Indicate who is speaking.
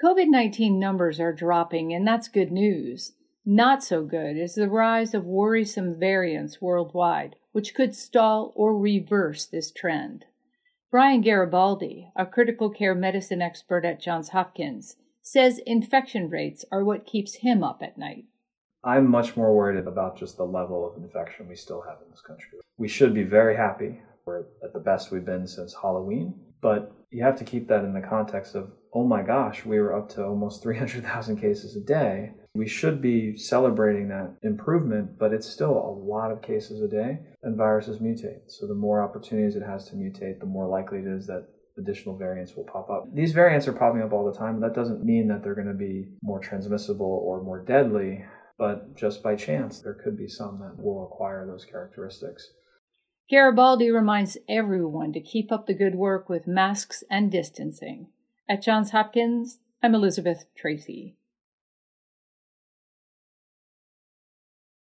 Speaker 1: COVID-19 numbers are dropping, and that's good news. Not so good is the rise of worrisome variants worldwide, which could stall or reverse this trend. Brian Garibaldi, a critical care medicine expert at Johns Hopkins, says infection rates are what keeps him up at night.
Speaker 2: I'm much more worried about just the level of infection we still have in this country. We should be very happy. We're at the best we've been since Halloween, but you have to keep that in the context of, oh my gosh, we were up to almost 300,000 cases a day. We should be celebrating that improvement, but it's still a lot of cases a day, and viruses mutate. So the more opportunities it has to mutate, the more likely it is that additional variants will pop up. These variants are popping up all the time. That doesn't mean that they're going to be more transmissible or more deadly, but just by chance, there could be some that will acquire those characteristics.
Speaker 1: Garibaldi reminds everyone to keep up the good work with masks and distancing. At Johns Hopkins, I'm Elizabeth Tracy.